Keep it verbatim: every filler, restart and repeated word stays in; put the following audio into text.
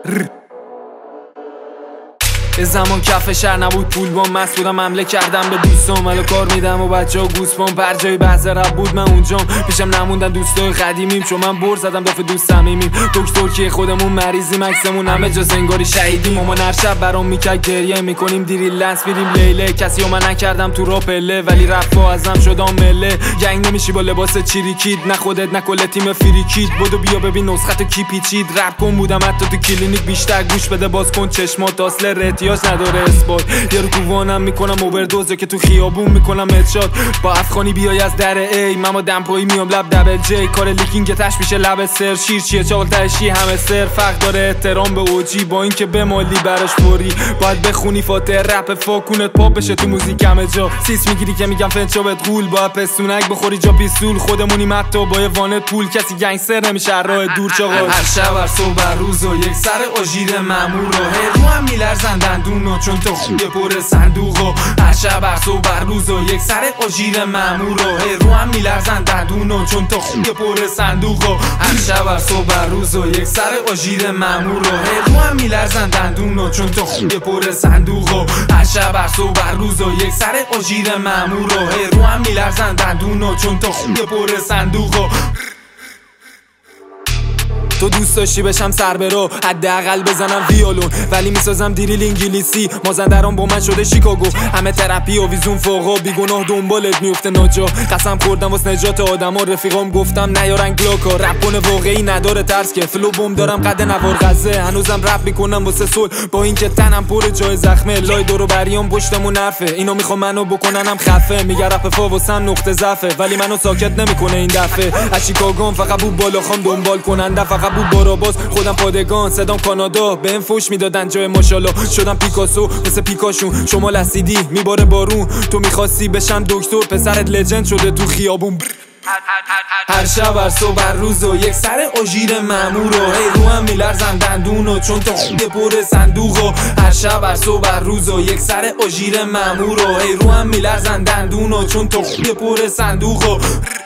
یه زمان کف شهر نبود پول بام مست بودم حمله کردم به دوستام الو کار میدم و بچه ها گوسپام پر جای بحث رب بود من اونجام پیشم نموندن دوستای قدیمیم چون من بر زدم دافه دوست صمیمیم دکتر که خودمون مریضیم عکسمون همه جا سنگاری شهیدیم مامان هر شب برام میکرد گریه میکنیم دیری لنس میریم لیله کسی و من نکردم تو را پله ولی رفا ازم شدم مله گنگ نمیشی با لباس چیریکید نه خودت نه کل تیم فریکید بدو بیا ببین نسخت کی پیچید رپ کن بودم حتی تو کلینیک بیشتر گوش بده باز کن چشمات اصل رتیاش نداره اثبات یارو کووانم میکنم اووردوزه که تو خیابون میکنم هدشات با افغانی بیای از در ای ماما دمپایی میام لب دبل جی کار لیکینگ تش میشه لب سر شیر چیه چاقل تشی همه سر فرق داره احترام به اوجی با اینکه به مالی براش فوری باید بخونی فاتحه رپ فاکونت پاپ بشه تو موزیک همه جا سیس میگیری که میگم فنچا بهت غول با پستونک بخوری جا پیستول خودمونیم حتی با یه وانت پول کسی گنگستر نمیشه راه دور چاقال هر شب هر صبح هر روز و یک سر آژیر مامور و هر رو هم میلرزن دندونو چون تو خوب پر صندوقو هر شب هر صبح هر روز و یک سر آژیر مامور و هر رو هم میلرزن دندونو چون تو خوب پر صندوقو هر شب هر صبح هر روز و یک سر آژیر مامور و هر رو هم میلرزن دندونو چون تو خوب پر صندوقو هر شب هر صبح هر روز و یک سر آژیر مامور و هر رو هم میلرزن دندونو چون تو خوب پر صندوقو تو دوست داشتی بشم سر برو حداقل بزنم ویولون ولی میسازم دیریل انگلیسی مازندران با من شده شیکاگو همه ترپی و ویزون فوقا بیگناه دنبالت میفته ناجا قسم خوردم واسه نجات آدما رفیقام گفتم نیارن گلاکا رپ کنه واقعی نداره ترس که فلو بوم دارم قد نوار غزه هنوزم رپ میکنم واسه صلح با اینکه تنم پر جای زخمه لای دورو بریام پشتمون نرفه اینا میخوام منو بکننم خفه میگه رپ فا واسم نقطه ضعفه ولی منو ساکت نمیکنه این دفعه از شیکاگوام فقط بو بالا خام دنبال کننده فقط بود باراباز خودم پادگان صدام کانادا بهم فوش میدادن جای ماشاءالله شدم پیکاسو مثل پیکاشون شما لسیدی میباره بارون تو میخواستی بشم دکتر پسرت لجند شده تو خیابون هر شب هر صبح هر روز و یک سر آژیر مامور و هی رو هم میلرزن دندونو چون تو خوب پر صندوقو هر شب هر صبح هر روز و یک سر آژیر مامور و هی رو هم میلرزن دندونو چون تو خوب پر صندوقو